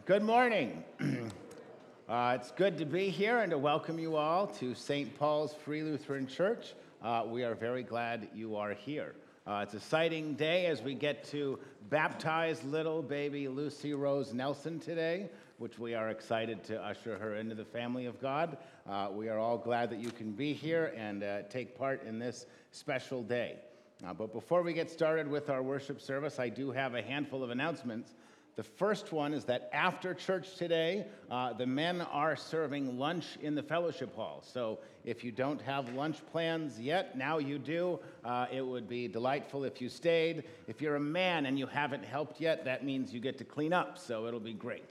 Good morning. It's good to be here and to welcome you all to St. Paul's Free Lutheran Church. We are very glad you are here. It's an exciting day as we get to baptize little baby Lucy Rose Nelson today, which we are excited to usher her into the family of God. We are all glad that you can be here and take part in this special day. But before we get started with our worship service, I do have a handful of announcements. The first one is that after church today, the men are serving lunch in the fellowship hall. So if you don't have lunch plans yet, now you do. It would be delightful if you stayed. If you're a man and you haven't helped yet, that means you get to clean up, so it'll be great.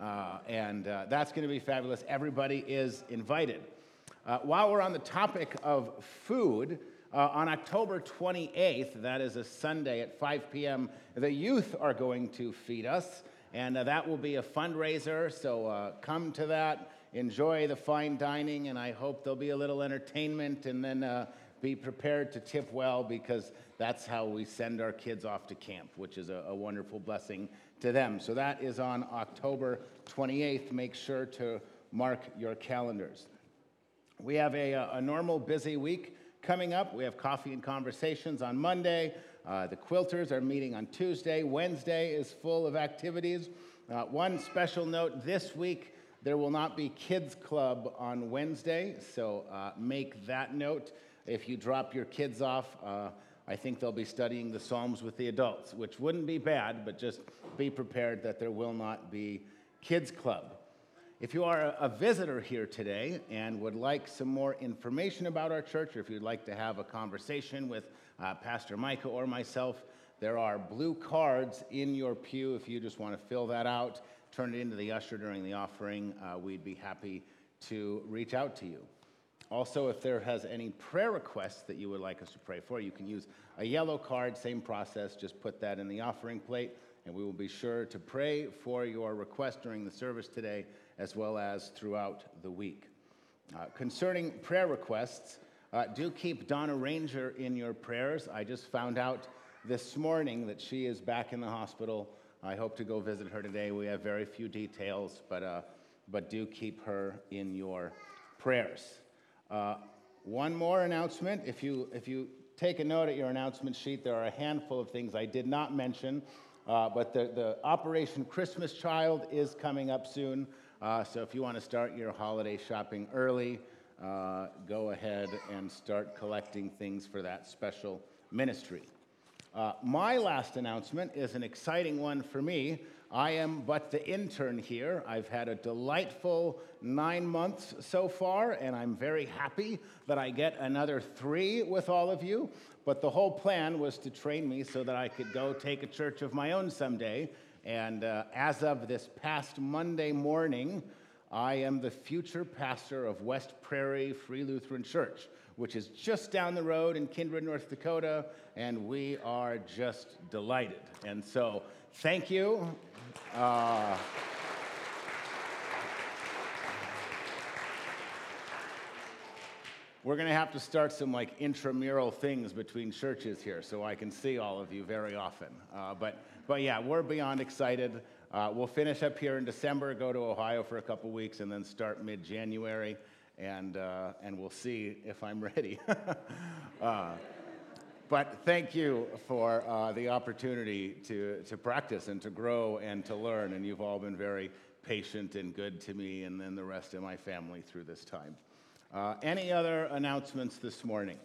And that's going to be fabulous. Everybody is invited. While we're on the topic of food, on October 28th, that is a Sunday at 5 p.m., the youth are going to feed us, and that will be a fundraiser, so come to that, enjoy the fine dining, and I hope there'll be a little entertainment, and then be prepared to tip well, because that's how we send our kids off to camp, which is a wonderful blessing to them. So that is on October 28th. Make sure to mark your calendars. We have a normal busy week coming up. We have coffee and conversations on Monday. The quilters are meeting on Tuesday. Wednesday is full of activities. One special note, this week there will not be Kids Club on Wednesday, so make that note. If you drop your kids off, I think they'll be studying the Psalms with the adults, which wouldn't be bad, but just be prepared that there will not be Kids Club. If you are a visitor here today and would like some more information about our church, or if you'd like to have a conversation with Pastor Micah or myself, there are blue cards in your pew. If you just want to fill that out, turn it into the usher during the offering, we'd be happy to reach out to you. Also, if there has any prayer requests that you would like us to pray for, you can use a yellow card, same process, just put that in the offering plate, and we will be sure to pray for your request during the service today, as well as throughout the week. Concerning prayer requests, do keep Donna Ranger in your prayers. I just found out this morning that she is back in the hospital. I hope to go visit her today. We have very few details, but do keep her in your prayers. One more announcement. If you take a note at your announcement sheet, there are a handful of things I did not mention, but the Operation Christmas Child is coming up soon. So if you want to start your holiday shopping early, go ahead and start collecting things for that special ministry. My last announcement is an exciting one for me. I am but the intern here. I've had a delightful 9 months so far, and I'm very happy that I get another 3 with all of you. But the whole plan was to train me so that I could go take a church of my own someday. And as of this past Monday morning, I am the future pastor of West Prairie Free Lutheran Church, which is just down the road in Kindred, North Dakota, and we are just delighted. And so, thank you. We're going to have to start some intramural things between churches here so I can see all of you very often. But yeah, we're beyond excited. We'll finish up here in December, go to Ohio for a couple weeks, and then start mid-January, and we'll see if I'm ready. But thank you for the opportunity to practice and to grow and to learn, and you've all been very patient and good to me and then the rest of my family through this time. Any other announcements this morning?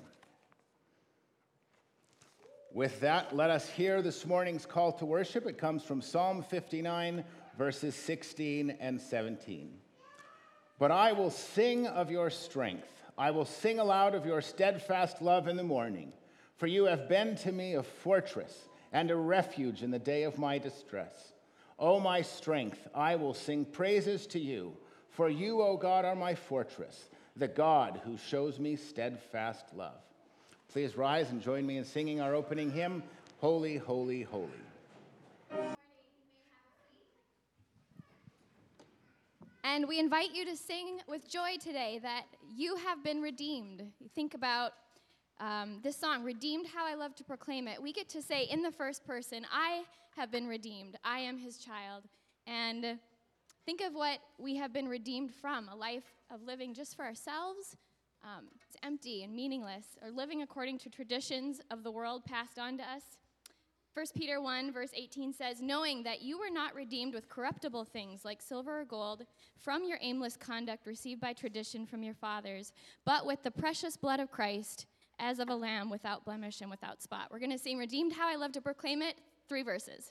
With that, let us hear this morning's call to worship. It comes from Psalm 59, verses 16 and 17. But I will sing of your strength. I will sing aloud of your steadfast love in the morning. For you have been to me a fortress and a refuge in the day of my distress. O my strength, I will sing praises to you. For you, O God, are my fortress, the God who shows me steadfast love. Please rise and join me in singing our opening hymn, Holy, Holy, Holy. And we invite you to sing with joy today that you have been redeemed. You think about this song, Redeemed, How I Love to Proclaim It. We get to say in the first person, I have been redeemed. I am his child. And Think of what we have been redeemed from, a life of living just for ourselves. It's empty and meaningless, or living according to traditions of the world passed on to us. 1 Peter 1, verse 18 says, knowing that you were not redeemed with corruptible things like silver or gold from your aimless conduct received by tradition from your fathers, but with the precious blood of Christ, as of a lamb without blemish and without spot. We're going to sing Redeemed How I Love to Proclaim It, 3 verses.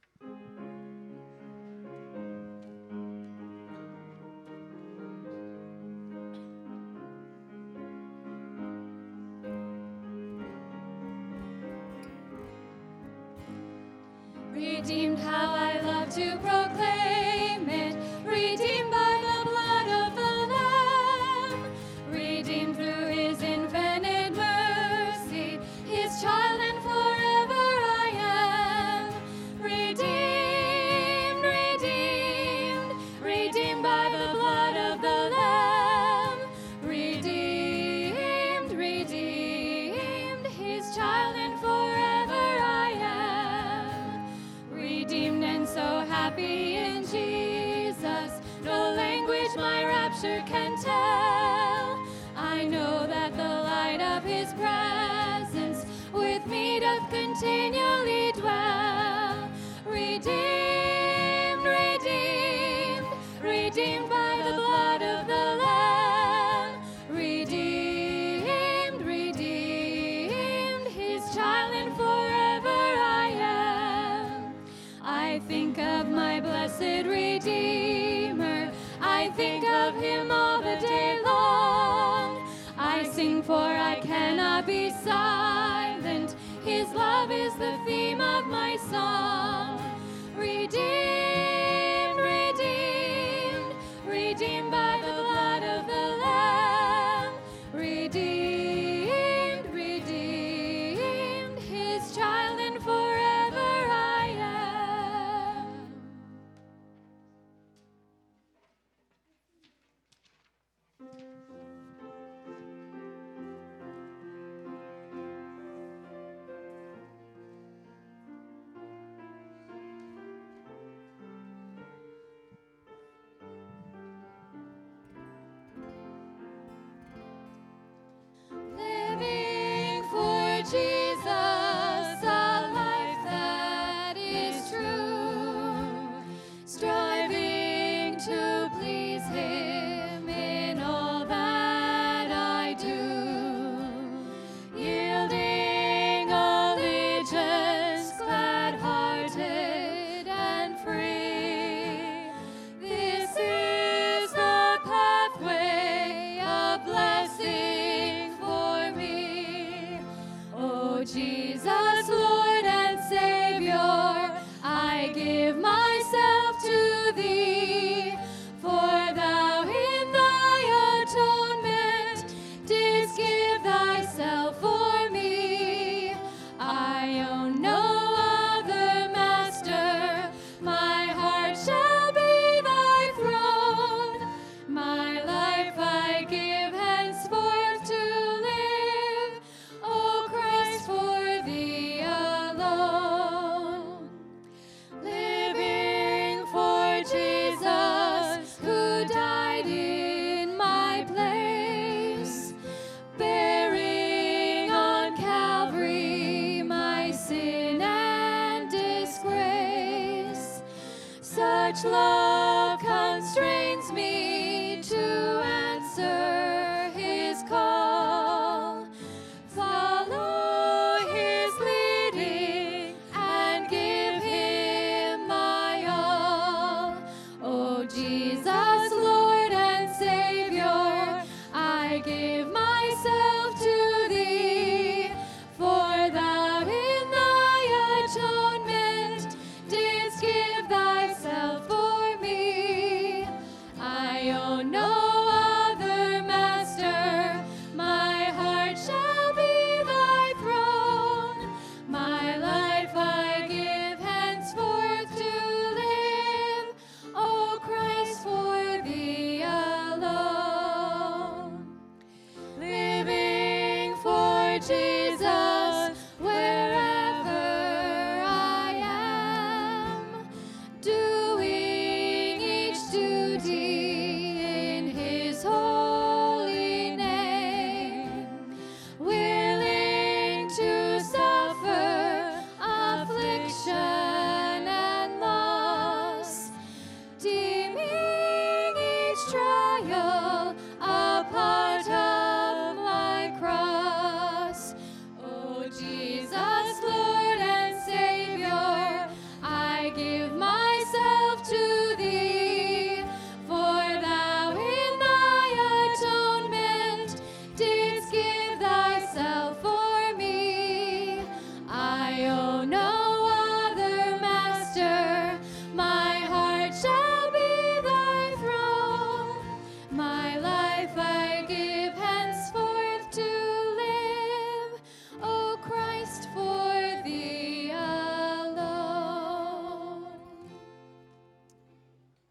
Redeemed, how I love to proclaim it. Redeemed by the blood of the Lamb. Redeemed through his infinite mercy. His child and forever I am. Redeemed, redeemed. Redeemed by the blood of the Lamb. Redeemed, redeemed. His child and forever I am. Redeemed and so happy in Jesus, no language my rapture can tell. I know that the light of his presence with me doth continually dwell. Redeemed, redeemed, redeemed by the blood of the Lamb. Redeemed, redeemed, his child and forever I am. I think of my blessed Redeemer. I think of him all the day long. I sing for I cannot be silent. His love is the theme of my song. Redeemed, redeemed, redeemed by the blood of the Lamb. Redeemed, redeemed, his child and forever I am. Living for Jesus, a life that is true, striving to please him in all that I do, yielding allegiance, glad-hearted and free. This is the pathway of blessing for me. Oh, Jesus, Lord and Savior, I give myself to thee, for thou in thy atonement didst give thyself for me. I own no other master, my heart shall be thy throne. My life I give henceforth to live, O Christ, for thee alone. Living for Jesus, who died in my place, bearing on Calvary my sin and disgrace. Such love constrains me to answer his call, follow his leading, and give him my all. Oh, Jesus, Lord and Savior, I give myself to thee, for thou in thy atonement didst give thyself for me. I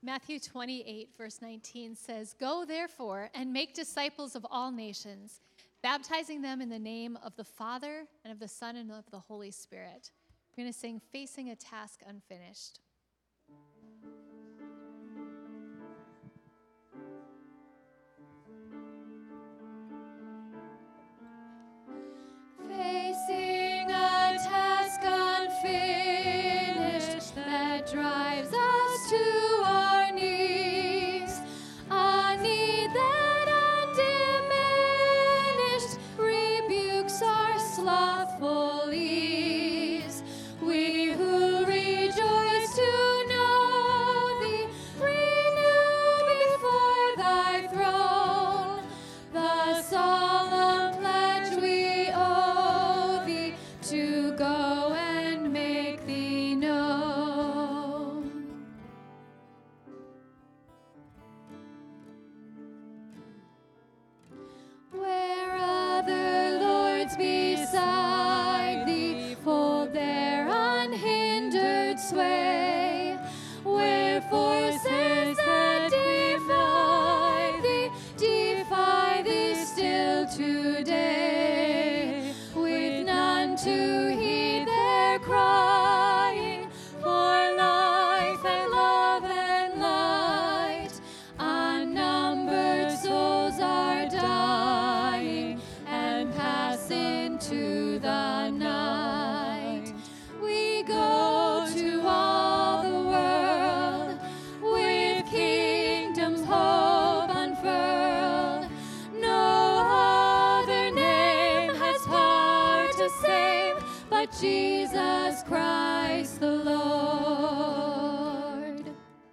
Matthew 28, verse 19 says, "Go therefore and make disciples of all nations, baptizing them in the name of the Father and of the Son and of the Holy Spirit." We're going to sing "Facing a Task Unfinished." Facing a task unfinished that drives us to our knees, a need that undiminished rebukes our slothful ease. We who rejoice to know thee, renew before thy throne the solemn pledge we owe thee to go and make thee known. Where other lords beside thee hold their unhindered sway, where forces that defy thee still today, with none to heed their crying for life and love and light. Unnumbered souls are dying and pass into the night. We go to all the world with kingdom's hope unfurled. No other name has power to save but Jesus Christ the Lord.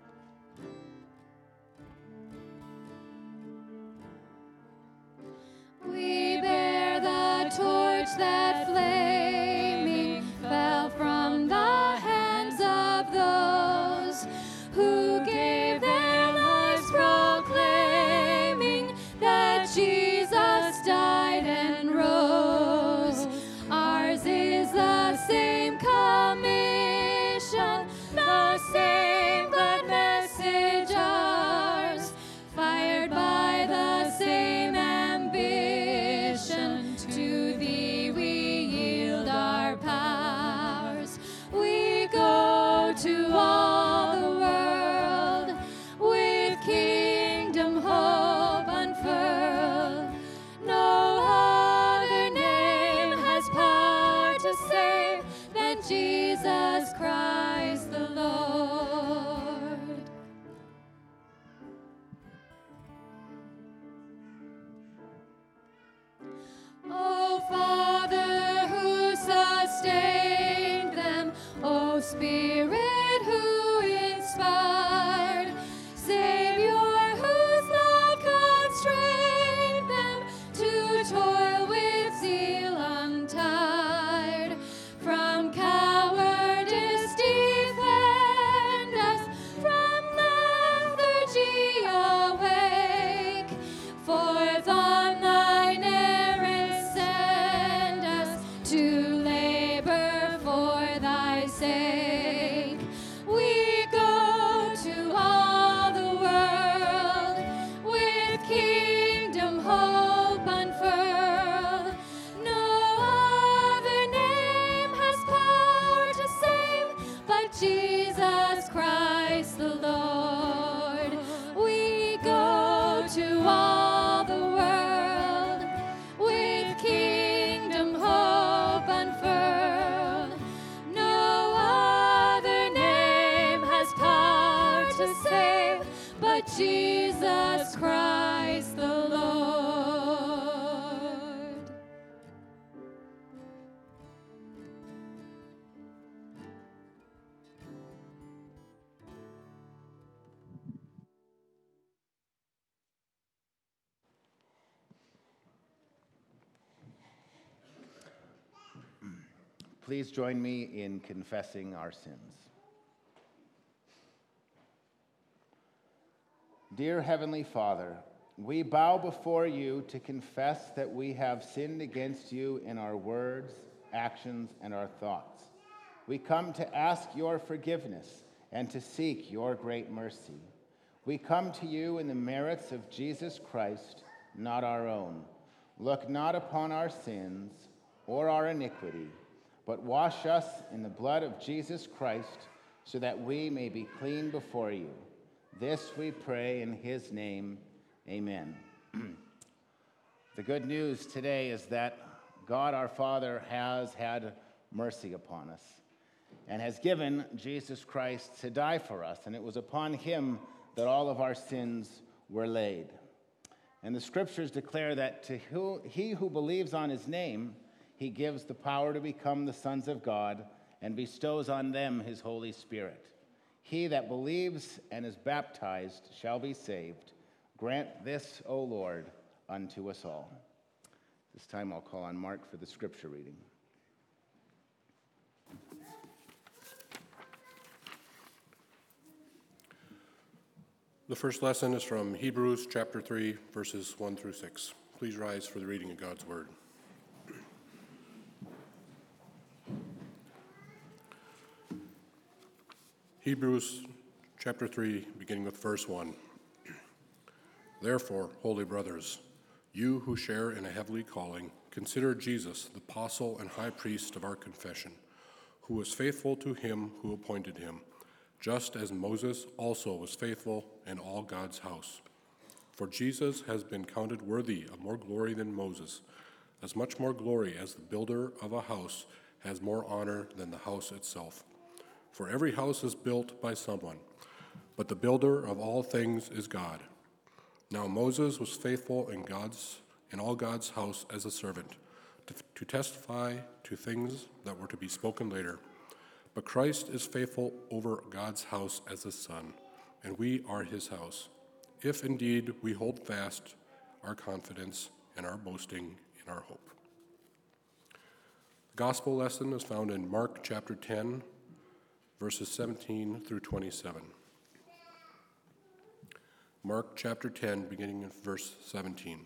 We bear the torch that flaming fell from the hands of those who gave their lives proclaiming that Jesus died and rose. Ours is the same commission, the same good message ours, fired by the same ambition. To thee we yield our powers. We go to all the world with kingdom hope unfurled. No other name has power to save than Jesus Christ the Lord. O Father who sustained them, O Spirit who inspired, Savior whose love constrained them to toil with zeal untired. From cowardice defend us, from lethargy awake. Forth on thine errand send us to labor for thy sake. We go to all the world with kingdom hope unfurled. No other name has power to save but Jesus Christ the Lord. We go to all the world with kingdom hope unfurled. No other name has power to save but Jesus Christ the Lord. Please join me in confessing our sins. Dear Heavenly Father, we bow before you to confess that we have sinned against you in our words, actions, and our thoughts. We come to ask your forgiveness and to seek your great mercy. We come to you in the merits of Jesus Christ, not our own. Look not upon our sins or our iniquity, but wash us in the blood of Jesus Christ, so that we may be clean before you. This we pray in his name. Amen. The good news today is that God our Father has had mercy upon us and has given Jesus Christ to die for us, and it was upon him that all of our sins were laid. And the scriptures declare that he who believes on his name, he gives the power to become the sons of God and bestows on them his Holy Spirit. He that believes and is baptized shall be saved. Grant this, O Lord, unto us all. This time I'll call on Mark for the scripture reading. The first lesson is from Hebrews chapter 3, verses 1 through 6. Please rise for the reading of God's word. Hebrews chapter 3, beginning with verse 1. Therefore, holy brothers, you who share in a heavenly calling, consider Jesus, the apostle and high priest of our confession, who was faithful to him who appointed him, just as Moses also was faithful in all God's house. For Jesus has been counted worthy of more glory than Moses, as much more glory as the builder of a house has more honor than the house itself. For every house is built by someone, but the builder of all things is God. Now Moses was faithful in all God's house as a servant, to testify to things that were to be spoken later. But Christ is faithful over God's house as a son, and we are his house, if indeed we hold fast our confidence and our boasting in our hope. The gospel lesson is found in Mark chapter 10, verses 17 through 27. Mark chapter 10, beginning in verse 17.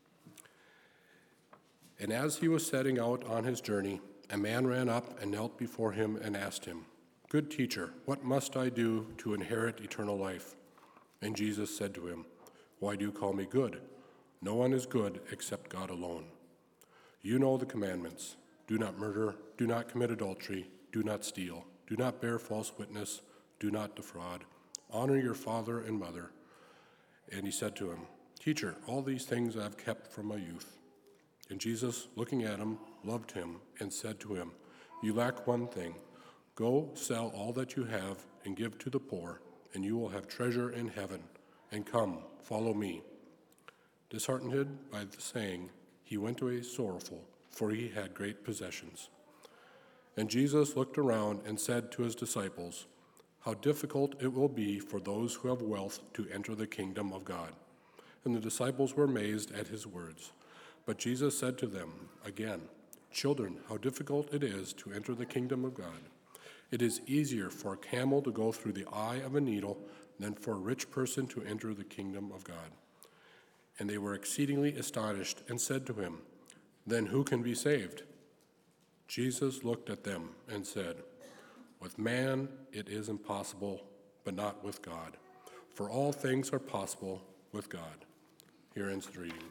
And as he was setting out on his journey, a man ran up and knelt before him and asked him, Good teacher, what must I do to inherit eternal life? And Jesus said to him, Why do you call me good? No one is good except God alone. You know the commandments. Do not murder, do not commit adultery, do not steal, do not bear false witness, do not defraud, honor your father and mother. And he said to him, Teacher, all these things I have kept from my youth. And Jesus, looking at him, loved him and said to him, You lack one thing. Go sell all that you have and give to the poor, and you will have treasure in heaven. And come, follow me. Disheartened by the saying, he went away sorrowful, for he had great possessions. And Jesus looked around and said to his disciples, How difficult it will be for those who have wealth to enter the kingdom of God. And the disciples were amazed at his words. But Jesus said to them again, Children, how difficult it is to enter the kingdom of God. It is easier for a camel to go through the eye of a needle than for a rich person to enter the kingdom of God. And they were exceedingly astonished and said to him, Then who can be saved? Jesus looked at them and said, With man it is impossible, but not with God. For all things are possible with God. Here ends the reading.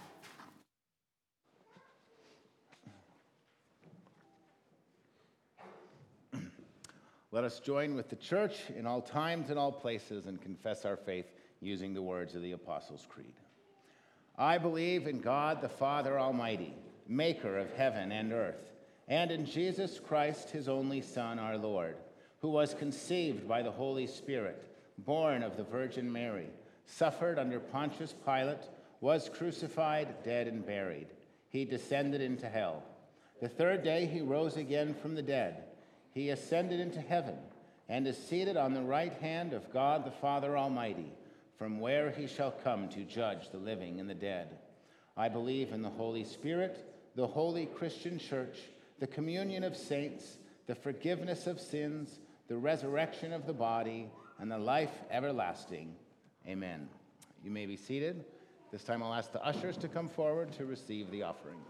Let us join with the church in all times and all places and confess our faith using the words of the Apostles' Creed. I believe in God the Father Almighty, maker of heaven and earth, and in Jesus Christ, his only Son, our Lord, who was conceived by the Holy Spirit, born of the Virgin Mary, suffered under Pontius Pilate, was crucified, dead, and buried. He descended into hell. The third day he rose again from the dead. He ascended into heaven and is seated on the right hand of God the Father Almighty, from where he shall come to judge the living and the dead. I believe in the Holy Spirit, the holy Christian church, the communion of saints, the forgiveness of sins, the resurrection of the body, and the life everlasting. Amen. You may be seated. This time I'll ask the ushers to come forward to receive the offering.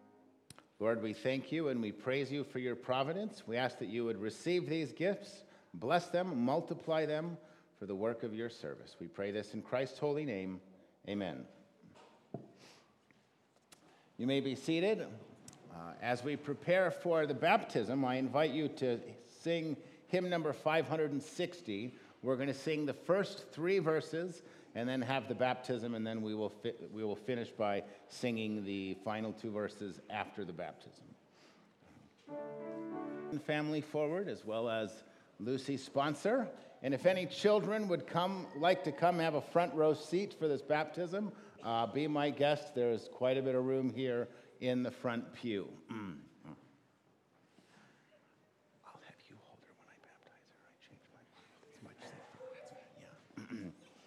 Lord, we thank you and we praise you for your providence. We ask that you would receive these gifts Bless them, multiply them for the work of your service. We pray this in Christ's holy name. Amen. You may be seated. As we prepare for the baptism, I invite you to sing hymn number 560. We're going to sing the first 3 verses and then have the baptism, and then we will finish by singing the final 2 verses after the baptism. Family forward, as well as Lucy's sponsor. And if any children would like to come have a front row seat for this baptism, be my guest. There's quite a bit of room here in the front pew. I'll have you hold her when I baptize her. I changed my mind. It's much safer. Yeah.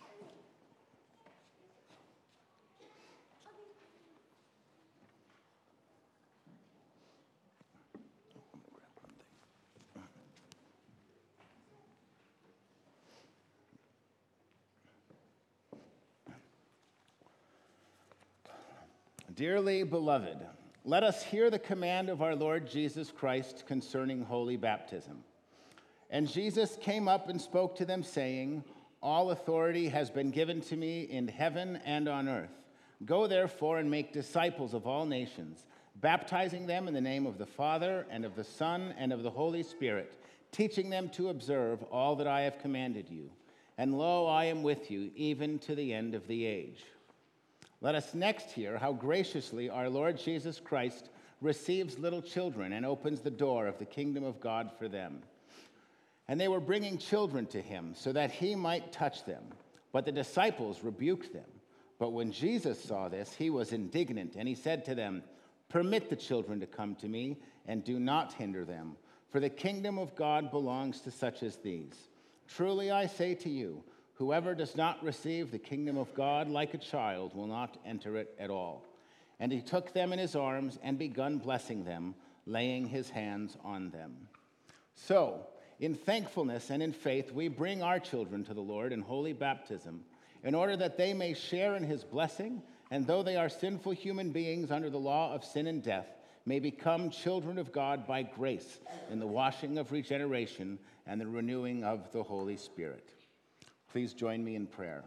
Dearly beloved, let us hear the command of our Lord Jesus Christ concerning holy baptism. And Jesus came up and spoke to them, saying, all authority has been given to me in heaven and on earth. Go therefore and make disciples of all nations, baptizing them in the name of the Father and of the Son and of the Holy Spirit, teaching them to observe all that I have commanded you. And lo, I am with you even to the end of the age. Let us next hear how graciously our Lord Jesus Christ receives little children and opens the door of the kingdom of God for them. And they were bringing children to him so that he might touch them. But the disciples rebuked them. But when Jesus saw this, he was indignant, and he said to them, permit the children to come to me, and do not hinder them, for the kingdom of God belongs to such as these. Truly I say to you, whoever does not receive the kingdom of God like a child will not enter it at all. And he took them in his arms and begun blessing them, laying his hands on them. So, in thankfulness and in faith, we bring our children to the Lord in holy baptism, in order that they may share in his blessing, and though they are sinful human beings under the law of sin and death, may become children of God by grace in the washing of regeneration and the renewing of the Holy Spirit. Please join me in prayer.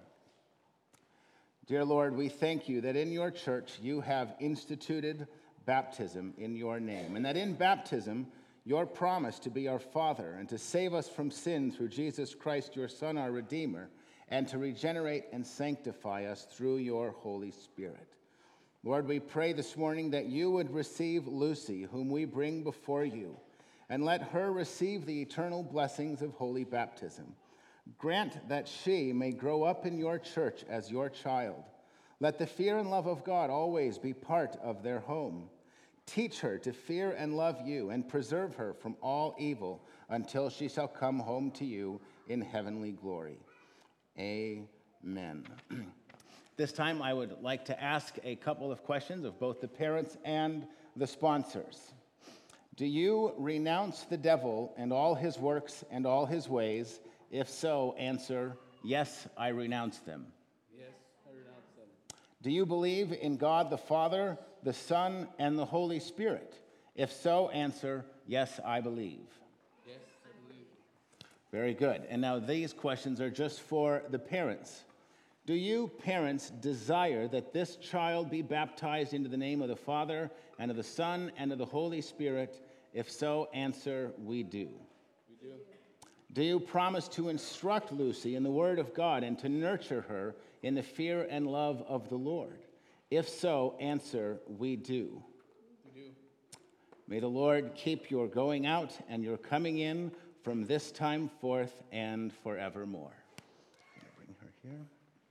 Dear Lord, we thank you that in your church you have instituted baptism in your name, and that in baptism your promise to be our Father and to save us from sin through Jesus Christ, your Son, our Redeemer, and to regenerate and sanctify us through your Holy Spirit. Lord, we pray this morning that you would receive Lucy, whom we bring before you, and let her receive the eternal blessings of holy baptism. Grant that she may grow up in your church as your child. Let the fear and love of God always be part of their home. Teach her to fear and love you, and preserve her from all evil until she shall come home to you in heavenly glory. Amen. This time I would like to ask a couple of questions of both the parents and the sponsors. Do you renounce the devil and all his works and all his ways? If so, answer, yes, I renounce them. Yes, I renounce them. Do you believe in God the Father, the Son, and the Holy Spirit? If so, answer, yes, I believe. Yes, I believe. Very good. And now these questions are just for the parents. Do you parents desire that this child be baptized into the name of the Father, and of the Son, and of the Holy Spirit? If so, answer, we do. We do. Do you promise to instruct Lucy in the Word of God and to nurture her in the fear and love of the Lord? If so, answer, we do. We do. May the Lord keep your going out and your coming in from this time forth and forevermore. I'm going to bring her here.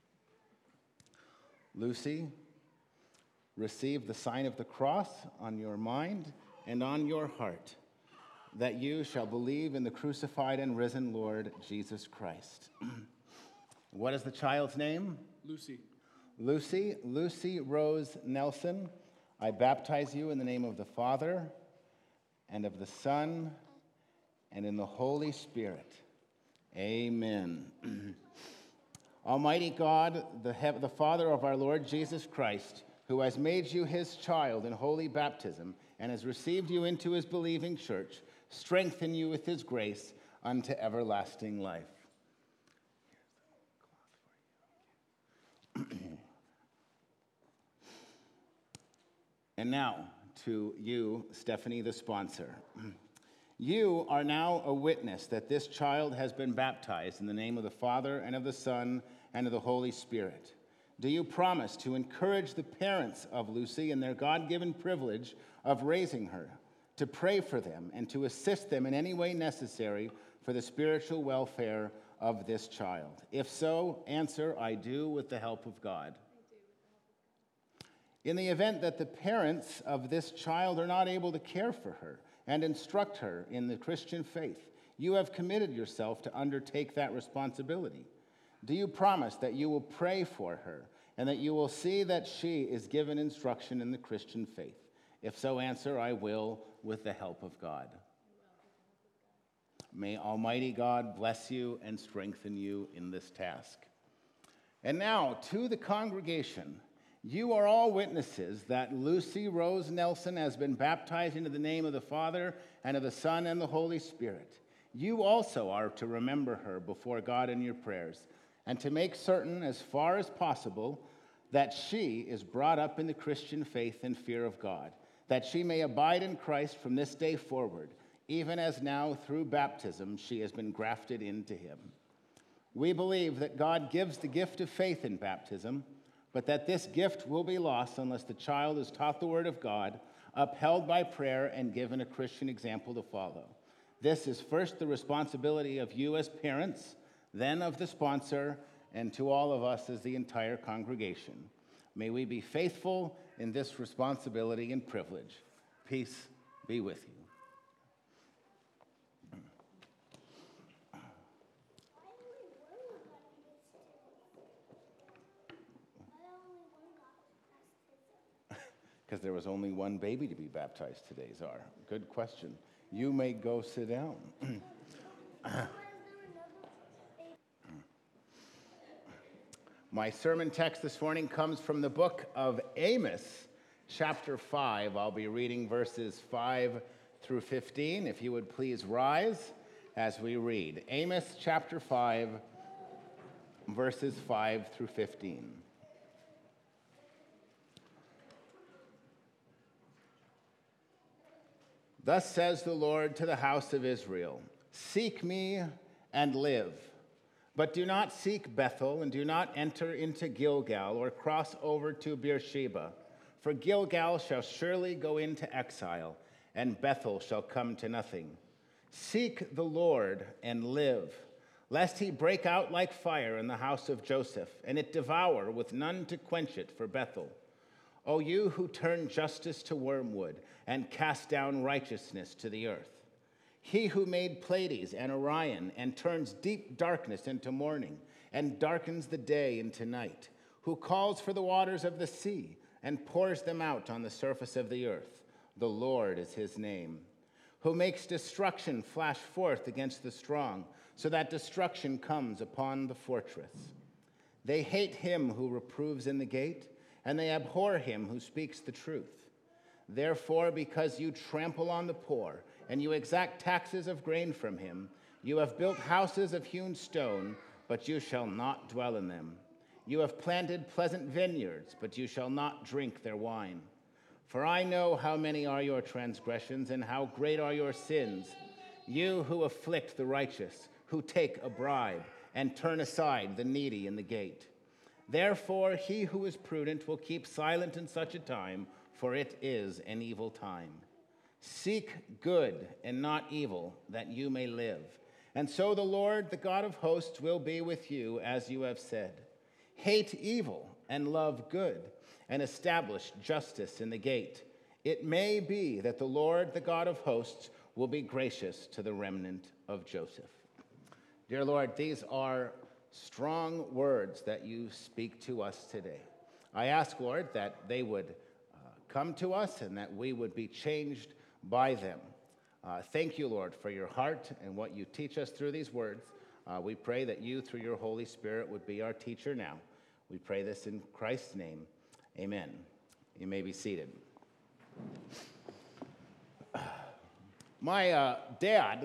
Lucy, receive the sign of the cross on your mind and on your heart, that you shall believe in the crucified and risen Lord Jesus Christ. What is the child's name? Lucy. Lucy Rose Nelson. I baptize you in the name of the Father and of the Son and in the Holy Spirit. Amen. Almighty God, the Father of our Lord Jesus Christ, who has made you his child in holy baptism and has received you into his believing church, strengthen you with his grace, unto everlasting life. And now to you, Stephanie, the sponsor. You are now a witness that this child has been baptized in the name of the Father and of the Son and of the Holy Spirit. Do you promise to encourage the parents of Lucy in their God-given privilege of raising her, to pray for them, and to assist them in any way necessary for the spiritual welfare of this child? If so, answer, I do with the help of God. In the event that the parents of this child are not able to care for her and instruct her in the Christian faith, you have committed yourself to undertake that responsibility. Do you promise that you will pray for her and that you will see that she is given instruction in the Christian faith? If so, answer, I will with the help of God. May Almighty God bless you and strengthen you in this task. And now, to the congregation, you are all witnesses that Lucy Rose Nelson has been baptized into the name of the Father and of the Son and the Holy Spirit. You also are to remember her before God in your prayers, and to make certain, as far as possible, that she is brought up in the Christian faith and fear of God, that she may abide in Christ from this day forward, even as now through baptism she has been grafted into him. We believe that God gives the gift of faith in baptism, but that this gift will be lost unless the child is taught the word of God, upheld by prayer, and given a Christian example to follow. This is first the responsibility of you as parents, then of the sponsor, and to all of us as the entire congregation. May we be faithful in this responsibility and privilege. Peace be with you. Because there was only one baby to be baptized today, Czar. Good question. You may go sit down. My sermon text this morning comes from the book of Amos, chapter 5. I'll be reading verses 5 through 15. If you would please rise as we read. Amos, chapter 5, verses 5 through 15. Thus says the Lord to the house of Israel, seek me and live. But do not seek Bethel, and do not enter into Gilgal, or cross over to Beersheba. For Gilgal shall surely go into exile, and Bethel shall come to nothing. Seek the Lord and live, lest he break out like fire in the house of Joseph, and it devour with none to quench it for Bethel. O you who turn justice to wormwood, and cast down righteousness to the earth. He who made Pleiades and Orion, and turns deep darkness into morning, and darkens the day into night, who calls for the waters of the sea, and pours them out on the surface of the earth. The Lord is his name. Who makes destruction flash forth against the strong, so that destruction comes upon the fortress. They hate him who reproves in the gate, and they abhor him who speaks the truth. Therefore, because you trample on the poor, and you exact taxes of grain from him, you have built houses of hewn stone, but you shall not dwell in them. You have planted pleasant vineyards, but you shall not drink their wine. For I know how many are your transgressions, and how great are your sins. You who afflict the righteous, who take a bribe, and turn aside the needy in the gate. Therefore, he who is prudent will keep silent in such a time, for it is an evil time. Seek good and not evil, that you may live. And so the Lord, the God of hosts, will be with you, as you have said. Hate evil and love good, and establish justice in the gate. It may be that the Lord, the God of hosts, will be gracious to the remnant of Joseph. Dear Lord, these are strong words that you speak to us today. I ask, Lord, that they would come to us and that we would be changed by them. Thank you, Lord, for your heart and what you teach us through these words. We pray that you, through your Holy Spirit, would be our teacher now. We pray this in Christ's name. Amen. You may be seated. My dad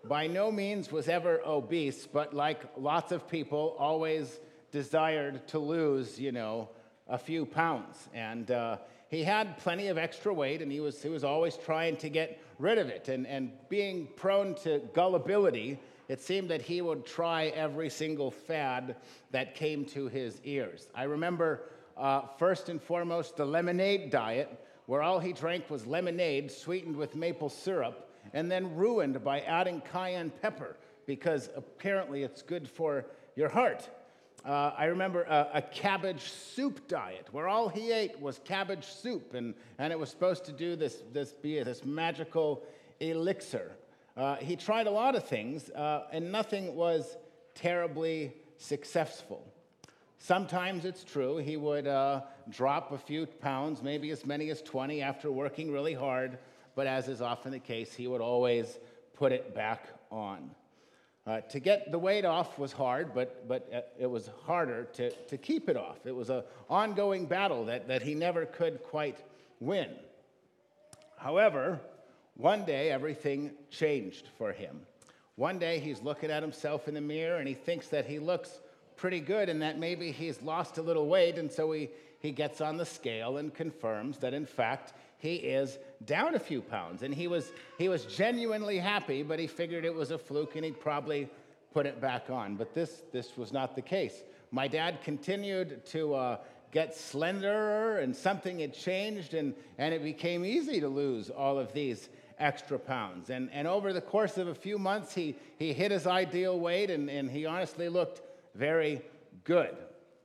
by no means was ever obese, but like lots of people, always desired to lose, a few pounds. And he had plenty of extra weight, and he was always trying to get rid of it. And being prone to gullibility, it seemed that he would try every single fad that came to his ears. I remember, first and foremost, the lemonade diet, where all he drank was lemonade sweetened with maple syrup, and then ruined by adding cayenne pepper, because apparently it's good for your heart. I remember a cabbage soup diet, where all he ate was cabbage soup, and it was supposed to do this magical elixir. He tried a lot of things, and nothing was terribly successful. Sometimes it's true, he would drop a few pounds, maybe as many as 20 after working really hard, but as is often the case, he would always put it back on. To get the weight off was hard, but it was harder to keep it off. It was an ongoing battle that he never could quite win. However, one day everything changed for him. One day he's looking at himself in the mirror and he thinks that he looks pretty good and that maybe he's lost a little weight, and so he gets on the scale and confirms that in fact he is down a few pounds. And he was genuinely happy, but he figured it was a fluke and he'd probably put it back on. But this was not the case. My dad continued to get slenderer, and something had changed, and it became easy to lose all of these extra pounds. And over the course of a few months, he hit his ideal weight, and he honestly looked very good.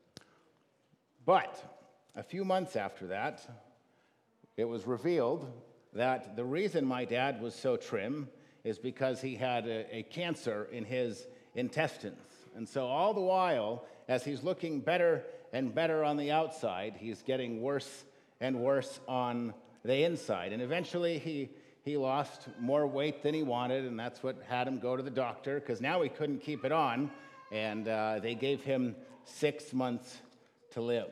But a few months after that, it was revealed that the reason my dad was so trim is because he had a cancer in his intestines. And so all the while, as he's looking better and better on the outside, he's getting worse and worse on the inside. And eventually he lost more weight than he wanted, and that's what had him go to the doctor, because now he couldn't keep it on, and they gave him 6 months to live.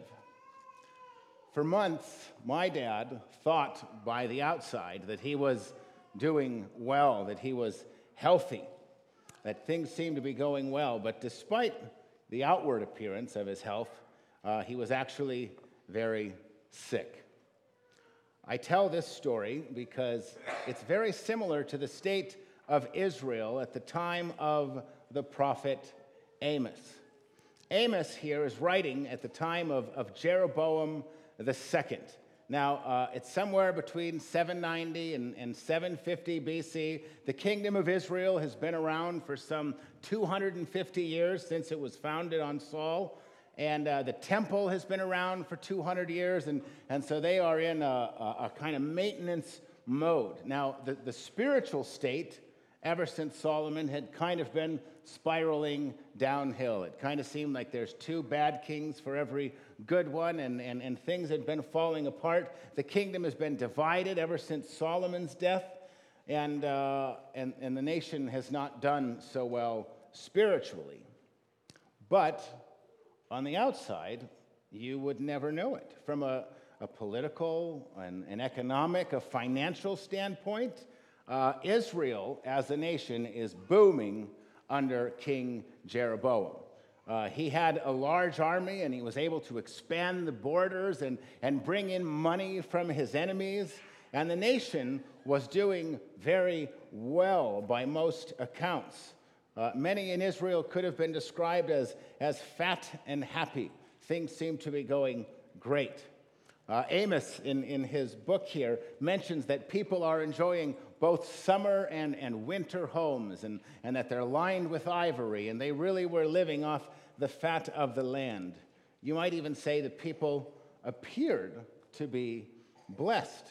For months, my dad thought by the outside that he was doing well, that he was healthy, that things seemed to be going well. But despite the outward appearance of his health, he was actually very sick. I tell this story because it's very similar to the state of Israel at the time of the prophet Amos. Amos here is writing at the time of Jeroboam the second. Now, it's somewhere between 790 and 750 BC. The kingdom of Israel has been around for some 250 years since it was founded on Saul. And the temple has been around for 200 years. And so they are in a kind of maintenance mode. Now, the spiritual state, ever since Solomon, had kind of been spiraling downhill. It kind of seemed like there's 2 bad kings for every good one, and things had been falling apart. The kingdom has been divided ever since Solomon's death, and the nation has not done so well spiritually. But on the outside, you would never know it. From a political, an economic, a financial standpoint, Israel as a nation is booming under King Jeroboam. He had a large army, and he was able to expand the borders and bring in money from his enemies. And the nation was doing very well by most accounts. Many in Israel could have been described as fat and happy. Things seemed to be going great. Amos, in his book here, mentions that people are enjoying both summer and winter homes, and that they're lined with ivory, and they really were living off the fat of the land. You might even say the people appeared to be blessed.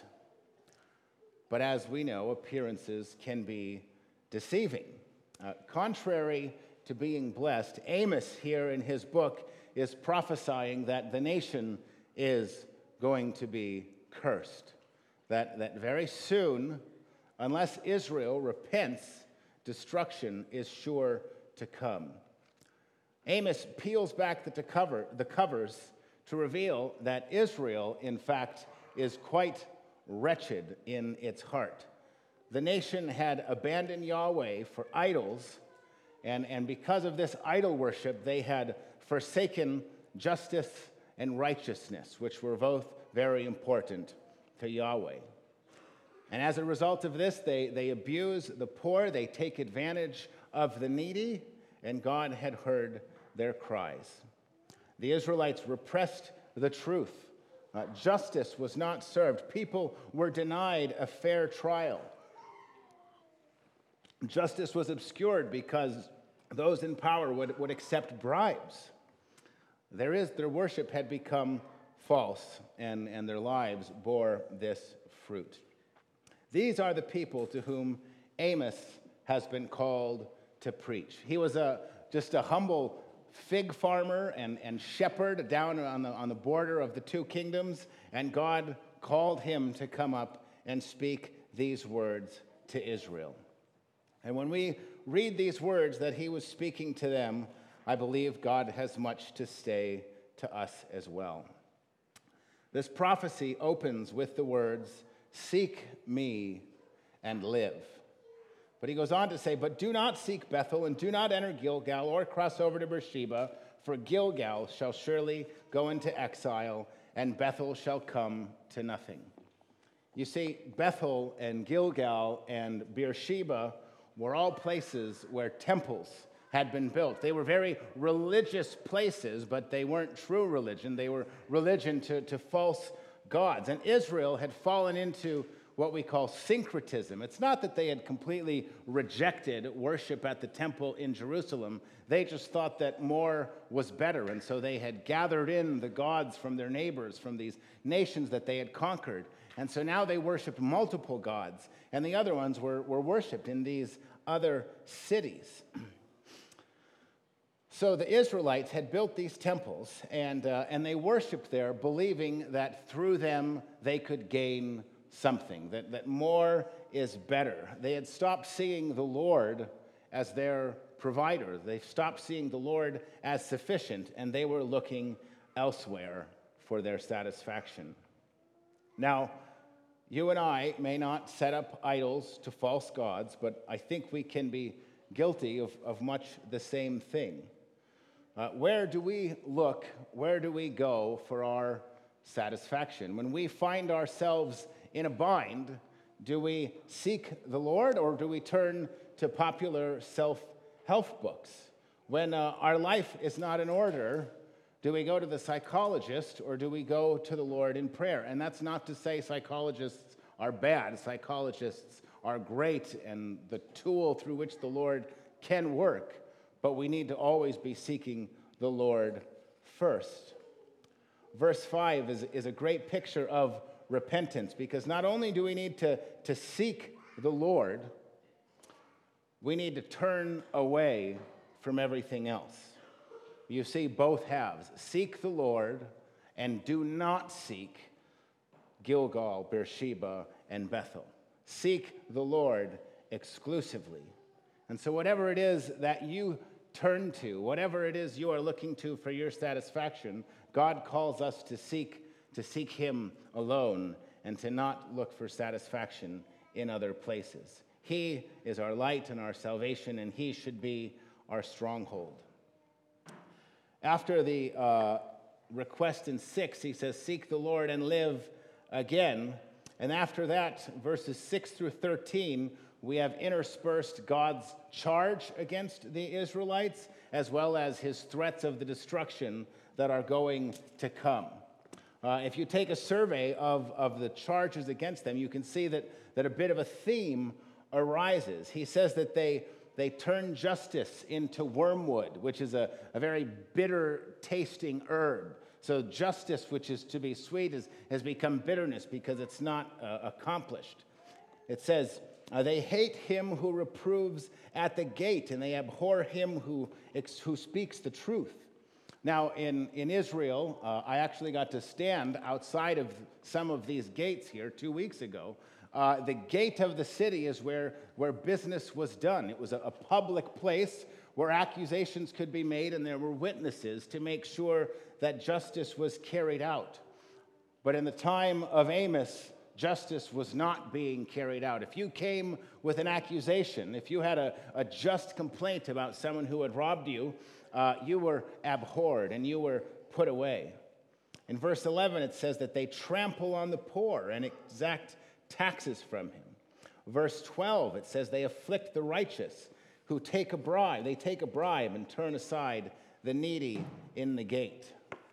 But as we know, appearances can be deceiving. Contrary to being blessed, Amos here in his book is prophesying that the nation is going to be cursed. That very soon, unless Israel repents, destruction is sure to come. Amos peels back the covers to reveal that Israel, in fact, is quite wretched in its heart. the nation had abandoned Yahweh for idols, and because of this idol worship, they had forsaken justice and righteousness, which were both very important to Yahweh. And as a result of this, they abuse the poor, they take advantage of the needy, and God had heard their cries. The Israelites repressed the truth. Justice was not served. People were denied a fair trial. Justice was obscured because those in power would accept bribes. Their worship had become false, and their lives bore this fruit. These are the people to whom Amos has been called to preach. He was just a humble fig farmer and shepherd down on the border of the two kingdoms, and God called him to come up and speak these words to Israel. And when we read these words that he was speaking to them, I believe God has much to say to us as well. This prophecy opens with the words, "Seek me and live." But he goes on to say, "But do not seek Bethel, and do not enter Gilgal, or cross over to Beersheba, for Gilgal shall surely go into exile, and Bethel shall come to nothing." You see, Bethel and Gilgal and Beersheba were all places where temples had been built. They were very religious places, but they weren't true religion. They were religion to false gods. And Israel had fallen into what we call syncretism. It's not that they had completely rejected worship at the temple in Jerusalem. They just thought that more was better. And so they had gathered in the gods from their neighbors, from these nations that they had conquered. And so now they worshiped multiple gods. And the other ones were worshiped in these other cities. So the Israelites had built these temples, and they worshiped there, believing that through them they could gain something, that more is better. They had stopped seeing the Lord as their provider. They stopped seeing the Lord as sufficient, and they were looking elsewhere for their satisfaction. Now, you and I may not set up idols to false gods, but I think we can be guilty of much the same thing. Where do we look? Where do we go for our satisfaction? When we find ourselves in a bind, do we seek the Lord, or do we turn to popular self-help books? When our life is not in order, do we go to the psychologist, or do we go to the Lord in prayer? And that's not to say psychologists are bad. Psychologists are great and the tool through which the Lord can work, but we need to always be seeking the Lord first. Verse 5 is a great picture of repentance, because not only do we need to seek the Lord, we need to turn away from everything else. You see both halves. Seek the Lord and do not seek Gilgal, Beersheba, and Bethel. Seek the Lord exclusively. And so whatever it is that you turn to, whatever it is you are looking to for your satisfaction, God calls us to seek him alone and to not look for satisfaction in other places. He is our light and our salvation, and he should be our stronghold. After the request in 6, he says, "Seek the Lord and live" again. And after that, verses 6 through 13, we have interspersed God's charge against the Israelites, as well as his threats of the destruction that are going to come. If you take a survey of the charges against them, you can see that a bit of a theme arises. He says that they turn justice into wormwood, which is a very bitter-tasting herb. So justice, which is to be sweet, has become bitterness because it's not accomplished. It says, they hate him who reproves at the gate, and they abhor him who speaks the truth. Now, in Israel, I actually got to stand outside of some of these gates here 2 weeks ago. The gate of the city is where business was done. It was a public place where accusations could be made, and there were witnesses to make sure that justice was carried out. But in the time of Amos, justice was not being carried out. If you came with an accusation, if you had a just complaint about someone who had robbed you, you were abhorred and you were put away. In verse 11, it says that they trample on the poor and exact taxes from him. Verse 12, it says they afflict the righteous who take a bribe. They take a bribe and turn aside the needy in the gate.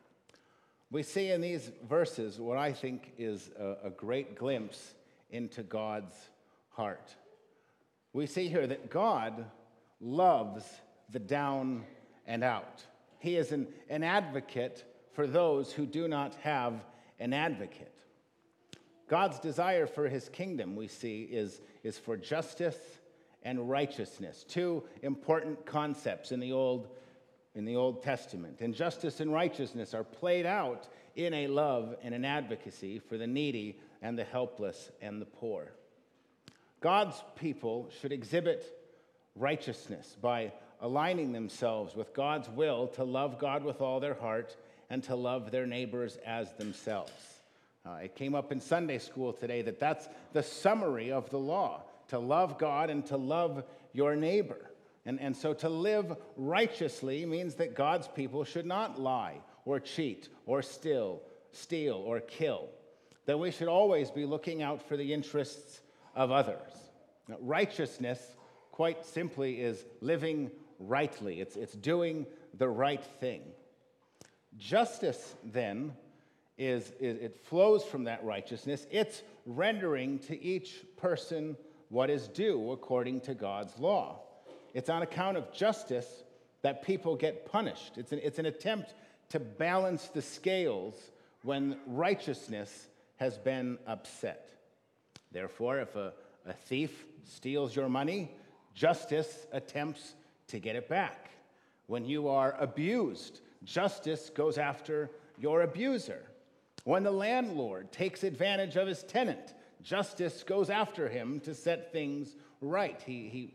We see in these verses what I think is a great glimpse into God's heart. We see here that God loves the down and out. He is an advocate for those who do not have an advocate. God's desire for his kingdom, we see, is for justice and righteousness, two important concepts in the Old Testament. And justice and righteousness are played out in a love and an advocacy for the needy and the helpless and the poor. God's people should exhibit righteousness by aligning themselves with God's will to love God with all their heart and to love their neighbors as themselves. It came up in Sunday school today that that's the summary of the law, to love God and to love your neighbor. And so to live righteously means that God's people should not lie or cheat or steal or kill, that we should always be looking out for the interests of others. Now, righteousness, quite simply, is living rightly. It's doing the right thing. Justice, then, it flows from that righteousness. It's rendering to each person what is due according to God's law. It's on account of justice that people get punished. It's an attempt to balance the scales when righteousness has been upset. Therefore, if a thief steals your money, justice attempts to get it back. When you are abused, justice goes after your abuser. When the landlord takes advantage of his tenant, justice goes after him to set things right. He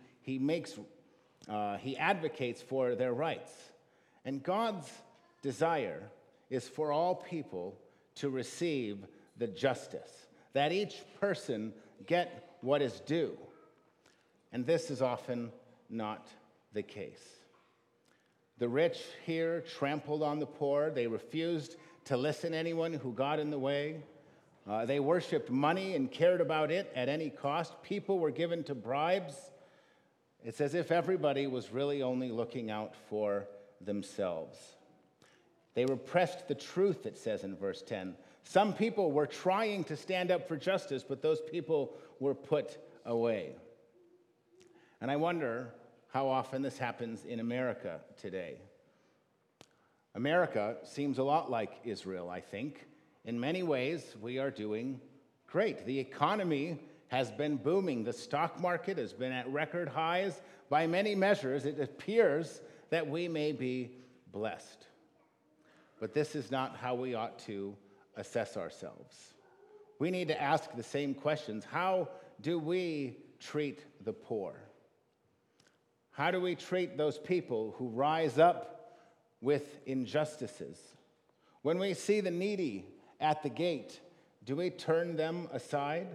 advocates for their rights. And God's desire is for all people to receive the justice, that each person get what is due. And this is often not the case. The rich here trampled on the poor. They refused to listen to anyone who got in the way. They worshiped money and cared about it at any cost. People were given to bribes. It's as if everybody was really only looking out for themselves. They repressed the truth, it says in verse 10. Some people were trying to stand up for justice, but those people were put away. And I wonder how often this happens in America today. America seems a lot like Israel, I think. In many ways, we are doing great. The economy has been booming. The stock market has been at record highs. By many measures, it appears that we may be blessed. But this is not how we ought to assess ourselves. We need to ask the same questions. How do we treat the poor? How do we treat those people who rise up with injustices? When we see the needy at the gate, do we turn them aside?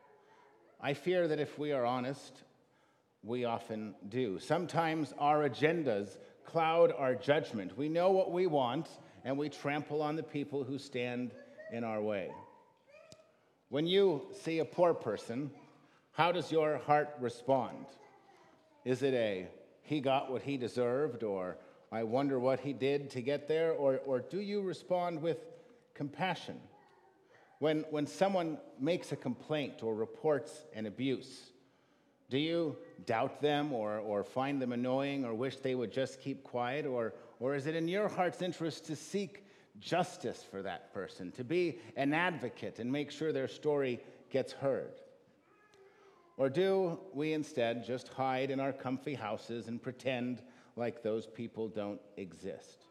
I fear that if we are honest, we often do. Sometimes our agendas cloud our judgment. We know what we want, and we trample on the people who stand in our way. When you see a poor person, how does your heart respond? Is it a, he got what he deserved, or I wonder what he did to get there, or do you respond with compassion? When someone makes a complaint or reports an abuse, do you doubt them or find them annoying or wish they would just keep quiet? Or is it in your heart's interest to seek justice for that person, to be an advocate and make sure their story gets heard? Or do we instead just hide in our comfy houses and pretend like those people don't exist?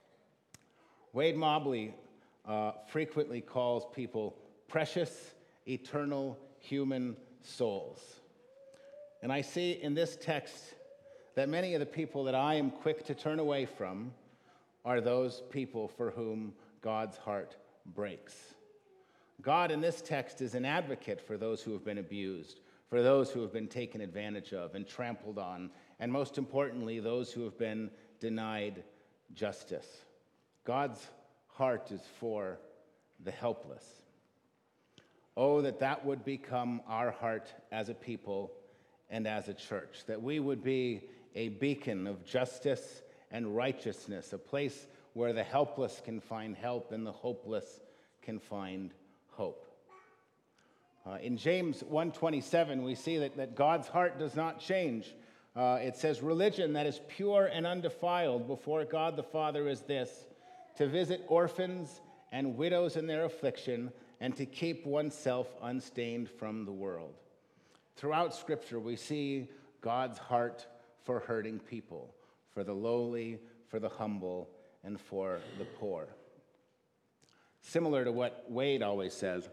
Wade Mobley frequently calls people precious, eternal human souls. And I see in this text that many of the people that I am quick to turn away from are those people for whom God's heart breaks. God in this text is an advocate for those who have been abused, for those who have been taken advantage of and trampled on, and most importantly, those who have been denied justice. God's heart is for the helpless. Oh, that would become our heart as a people and as a church, that we would be a beacon of justice and righteousness, a place where the helpless can find help and the hopeless can find hope. In James 1:27, we see that God's heart does not change. It says, religion that is pure and undefiled before God the Father is this, to visit orphans and widows in their affliction, and to keep oneself unstained from the world. Throughout Scripture, we see God's heart for hurting people, for the lowly, for the humble, and for the poor. Similar to what Wade always says,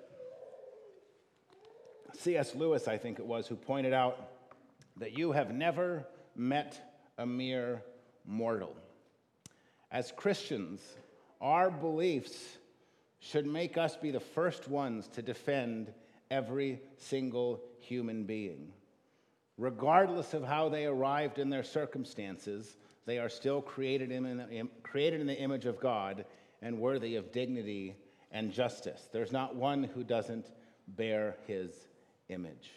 C.S. Lewis, I think it was, who pointed out that you have never met a mere mortal. As Christians, our beliefs should make us be the first ones to defend every single human being. Regardless of how they arrived in their circumstances, they are still created in the image of God and worthy of dignity and justice. There's not one who doesn't bear his image.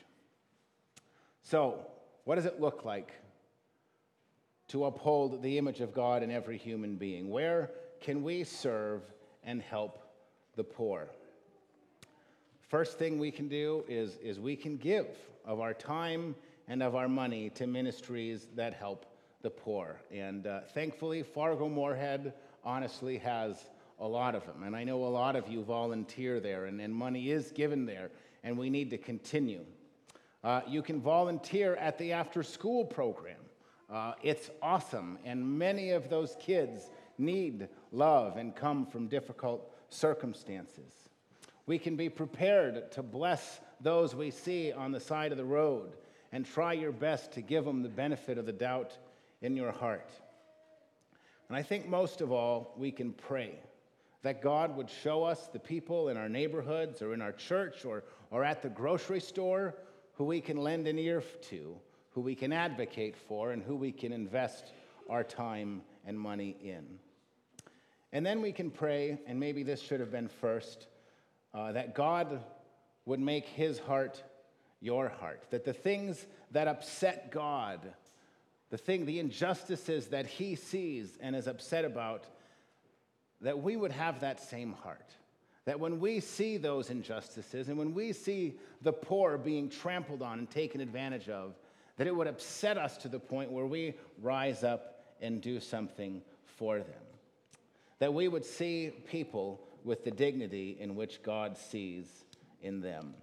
So, what does it look like to uphold the image of God in every human being? Where can we serve and help the poor? First thing we can do is we can give of our time and of our money to ministries that help the poor. And thankfully, Fargo-Moorhead honestly has a lot of them. And I know a lot of you volunteer there, and money is given there, and we need to continue. You can volunteer at the after-school program. It's awesome, and many of those kids need love and come from difficult circumstances. We can be prepared to bless those we see on the side of the road and try your best to give them the benefit of the doubt in your heart. And I think most of all, we can pray that God would show us the people in our neighborhoods or in our church or at the grocery store who we can lend an ear to, who we can advocate for, and who we can invest our time and money in. And then we can pray, and maybe this should have been first, that God would make his heart your heart, that the things that upset God, the injustices that he sees and is upset about, that we would have that same heart. That when we see those injustices and when we see the poor being trampled on and taken advantage of, that it would upset us to the point where we rise up and do something for them. That we would see people with the dignity in which God sees in them.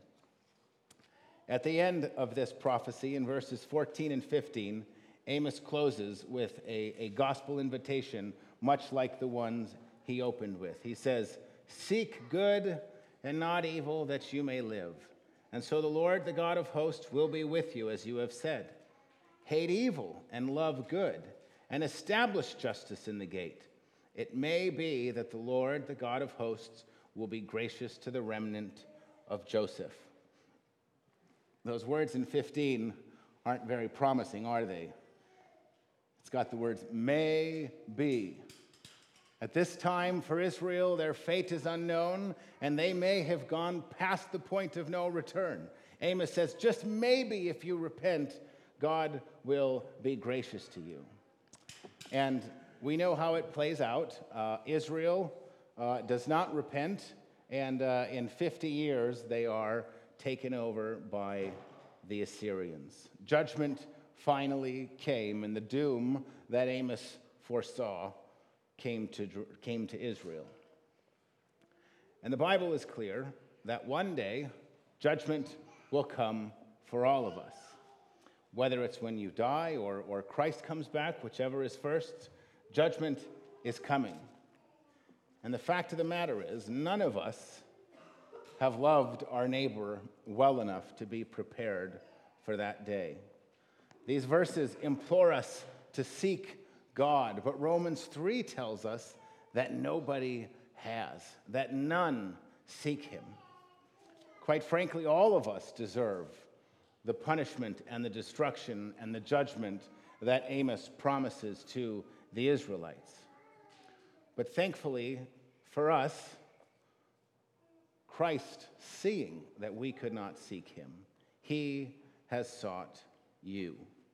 At the end of this prophecy, in verses 14 and 15, Amos closes with a gospel invitation, much like the ones he opened with. He says, "Seek good and not evil, that you may live. And so the Lord, the God of hosts, will be with you, as you have said. Hate evil and love good, and establish justice in the gate. It may be that the Lord, the God of hosts, will be gracious to the remnant of Joseph." Those words in 15 aren't very promising, are they? It's got the words, may be. At this time, for Israel, their fate is unknown, and they may have gone past the point of no return. Amos says, just maybe if you repent, God will be gracious to you. And we know how it plays out. Israel does not repent, and in 50 years, they are taken over by the Assyrians. Judgment finally came, and the doom that Amos foresaw came to Israel. And the Bible is clear that one day judgment will come for all of us. Whether it's when you die or Christ comes back, whichever is first, judgment is coming. And the fact of the matter is, none of us have loved our neighbor well enough to be prepared for that day. These verses implore us to seek God, but Romans 3 tells us that nobody has, that none seek him. Quite frankly, all of us deserve the punishment and the destruction and the judgment that Amos promises to the Israelites. But thankfully for us, Christ, seeing that we could not seek him, he has sought you.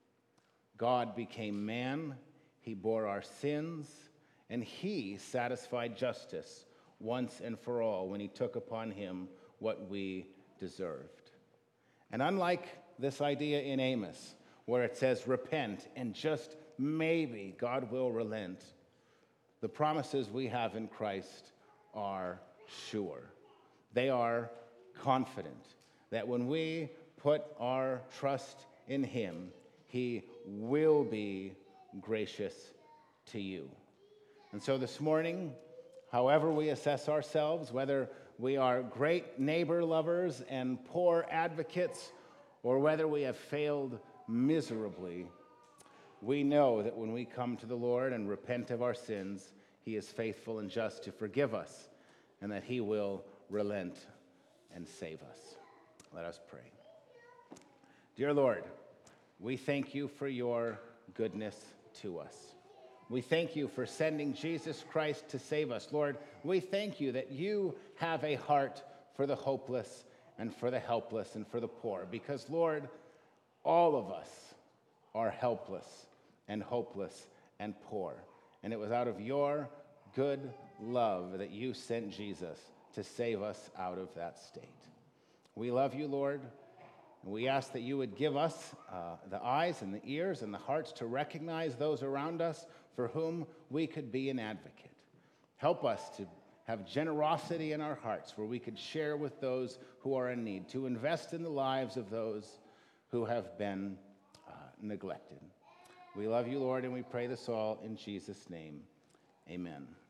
God became man, he bore our sins, and he satisfied justice once and for all when he took upon him what we deserved. And unlike this idea in Amos, where it says repent and just maybe God will relent, the promises we have in Christ are sure. They are confident that when we put our trust in him, he will be gracious to you. And so this morning, however we assess ourselves, whether we are great neighbor lovers and poor advocates, or whether we have failed miserably, we know that when we come to the Lord and repent of our sins, he is faithful and just to forgive us, and that he will relent and save us. Let us pray. Dear Lord, we thank you for your goodness to us. We thank you for sending Jesus Christ to save us. Lord, we thank you that you have a heart for the hopeless and for the helpless and for the poor, because, Lord, all of us are helpless and hopeless and poor. And it was out of your good love that you sent Jesus to save us out of that state. We love you, Lord, and we ask that you would give us the eyes and the ears and the hearts to recognize those around us for whom we could be an advocate. Help us to have generosity in our hearts where we could share with those who are in need, to invest in the lives of those who have been neglected. We love you, Lord, and we pray this all in Jesus' name. Amen.